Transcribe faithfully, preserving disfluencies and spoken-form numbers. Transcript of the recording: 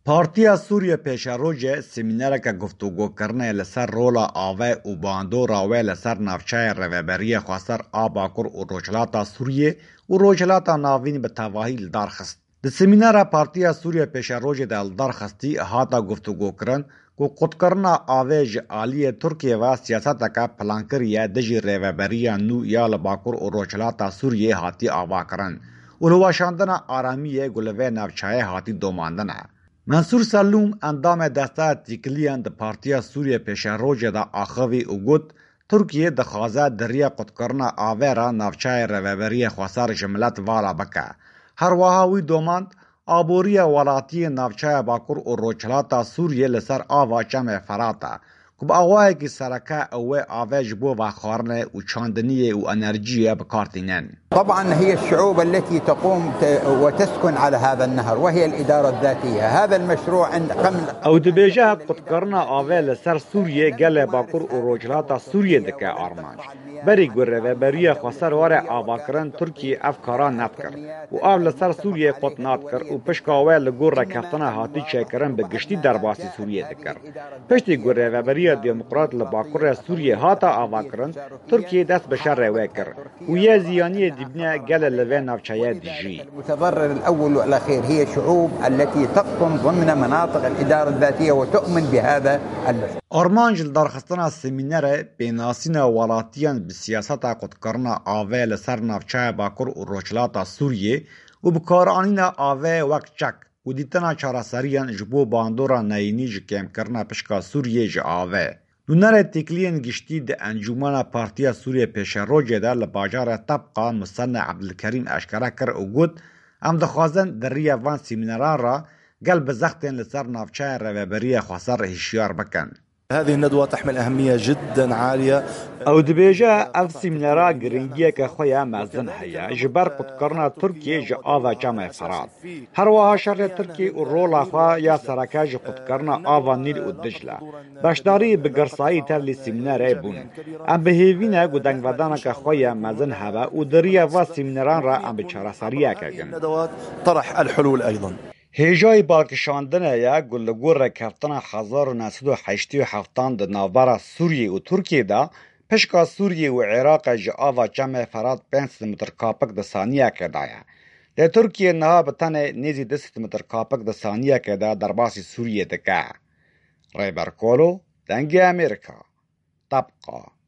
پارتیا سوریه پیشروج سمینارک گفتگو کرنه لسر رولا آوه و باندو راوه لسر نافچه روبری خواستر آباکر و روچلاتا سوریه و روچلاتا ناوین به تواهی لدار خست. ده سمینار پارتیا سوریه پیشروج ده لدار خستی هاتا گفتگو کرن کو قد کرنا آوه جعالی ترکیه و سیاست که پلانکریه دجی روبری نو یا لباکر و روچلاتا سوریه هاتی آوا کرن و لواشاندن آرامیه گلوه نافچه هاتی دوماندنه. منصور سلوم اندام دسته تیکلیان ده پارتیا سوریه پیشروج ده آخوی او گوت ترکیه ده خوازه دریا قد کرنا آوه را نافچه روبری خواستر جملت والا بکه. هر واهاوی دوماند آبوری ولاتی نافچه باکر و روچلاتا سوریه لسر آوا چم فراتا کب آوائه کی سرکه اوه آوه جبو و خارنه و چاندنیه و انرژیه بکارتینن. طبعا هي الشعوب التي تقوم وتسكن على هذا النهر وهي الإدارة الذاتية. هذا المشروع عند قمل او دبیجه قد کرنا آوه لسر سوریه گل باکر و روچلاتا سوریه دکه آرمانج. بری گره و بری خسر واره آوا کرن ترکیه افکاران نت کر و آو لسر سوریه قد نات کر و پشکاوه لگور رکفتنا هاتی چه کرن به گشتی درباسی سوریه دکر. پشتی گره و بری دموکرات لباکر سوریه هاتا آوا کرن ترکیه دست بشر روه کر و یه زیانی دیبنه گل لوه نافچه دیجی. المتضرر الأول والأخير هي الشعوب التي تقطن ضمن مناطق الإدارة الذاتية وتؤمن بهذا المشروع. آرمانجل درخستنا سمینر بیناسین ولاتیان بسیاستا قد کرنا آوه لسر نافچه باکر و روچلاتا سوریه و بکارانین آوه وقت چک و دیتنا چاراسریان جبو باندورا نینی جکم کرنا پشکا سوریه جا آوه. نونر تکلین گشتی ده انجومان پارتیا سوریه پیشروج ده لباجار طبقه مصنع عبدالکریم اشکره کر و گود ام دخوازن در ریه وان سیمیناران را قلب زختین لسر نافچه روبری خواستر هشیار بکن. هذه الندوة تحمل أهمية جدا عالية. او دبیجه اف سیمینارا گرنگیه که خویا مزن هیا جبر قد کرنا ترکیه جا آوا جامع فراد. هر واها شر ترکیه و رولا خواه یا سرکه جا قد کرنا آوا نیل و دجله. باشداری بگرسایی تر لی سیمیناره بون. ام بهیوینه گودنگ ودانه که خویا مزن هوا و دریه و سیمیناران را ام بچارساریه که گن. طرح الحلول أيضا. هیجای بالکشاندنه یا گلگور رکفتن هزار و نهصد و هشتاد و هفت ده ناوبرا سوریه و ترکیه ده پشکا سوریه و عراق جا آوا جمع فراد پنج متر کاپک ده ثانیه که دایه. ده ترکیه نها بتنه نیزی ده متر کاپک ده ثانیه که ده در باسی سوریه ده که. ریبر کولو دنگی امریکا طبقه